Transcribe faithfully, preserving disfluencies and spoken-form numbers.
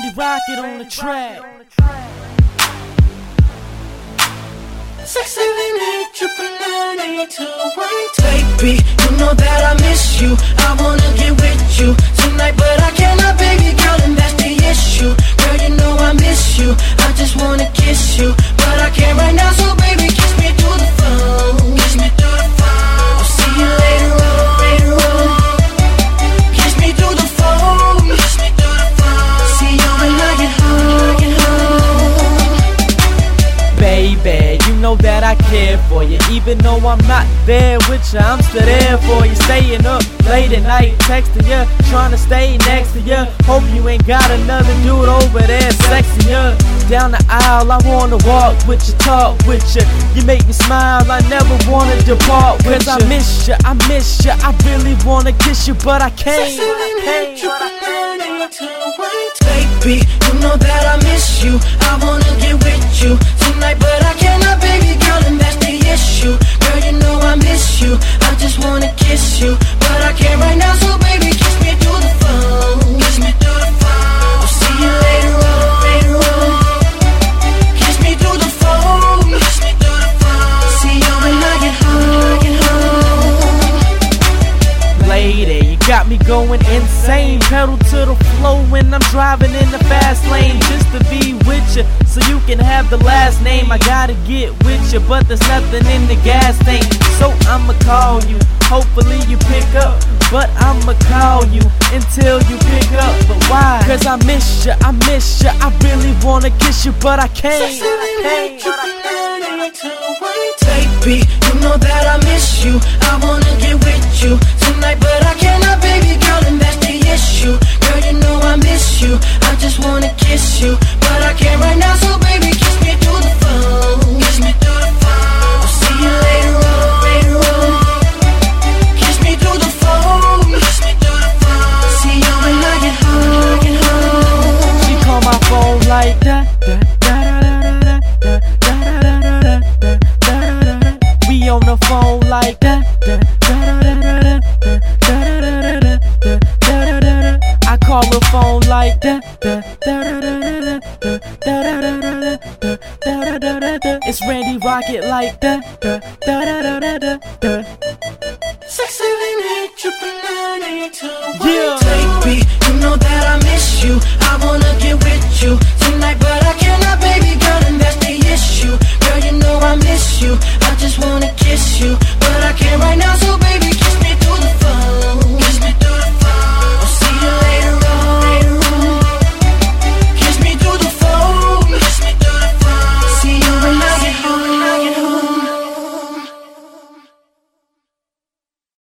Randy Rocket on the track. Six, seven, eight, triple nine, eight, two, one. Baby, you know that I miss you. I wanna get with you tonight, but I cannot, baby girl, and that's the issue. Girl, you know I miss you. I just wanna kiss you, but I can't right now. So baby, kiss me through the phone. Kiss me through the phone. I'll see you later on, later on. Kiss me through the phone. Kiss me through the phone. See you when I get home. Get home. Baby, you know that I care for you. Even though I'm not there with you, I'm still there for you. Staying up late at night, texting you, trying to stay next to you. Hope you ain't got another dude over there sexing you. Down the aisle, I wanna walk with you, talk with you. You make me smile, I never wanna depart with you. Cause I miss you, I miss you, I really wanna kiss you, but I can't. Baby, you know that I miss you. I wanna get with you tonight, but I cannot, baby girl, and that's the issue. Girl, you know I miss you. I just wanna kiss you, but I can't right now. So baby, kiss me through the phone. Kiss me through the phone. I'll see you later on, later on. Kiss me through the phone. Kiss me through the phone. See you when I get home, get home. Lady, you got me going insane. Pedal to the floor when I'm driving in the fast lane, just to be with you, so you can have the last name. I gotta get with you, but there's nothing in the gas tank. So I'ma call you, hopefully you pick up, but I'ma call you until you pick up. But why? Cause I miss you, I miss you, I really wanna kiss you, but I can't. Baby, you know that I miss you. I wanna get with you tonight, but I cannot, baby girl, and that's the issue. Girl, you know I miss you. I just wanna kiss you, but I can't right now. So baby, kiss me through the phone. Kiss me through the phone. I'll see you later on, later on. Kiss me through the phone. Kiss me through the phone. See you when I get home, get home. She call my phone like that. We on the phone like that. I call the phone like that. It's Randy Rocket like that. Six, seven, eight, triple nine, eight, two, one. Yeah.